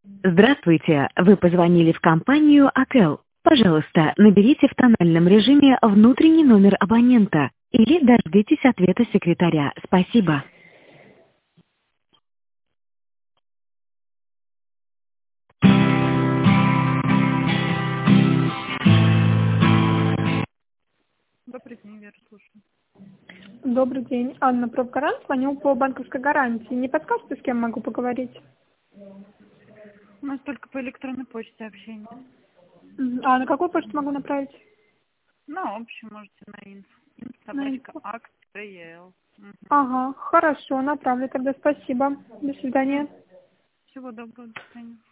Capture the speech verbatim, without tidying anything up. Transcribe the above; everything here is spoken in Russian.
Здравствуйте, вы позвонили в компанию АКЭЛ. Пожалуйста, наберите в тональном режиме внутренний номер абонента или дождитесь ответа секретаря. Спасибо. Добрый день, Вера, слушаю. Добрый день. Анна Профгарант, звоню по банковской гарантии. Не подскажете, с кем могу поговорить? У нас только по электронной почте общение. Мгм. А на какую почту могу направить? На общем можете на инфо. На Инфо-собачка инфо. акт.ел. Ага, хорошо, направлю тогда. Спасибо. До свидания. Всего доброго, до свидания.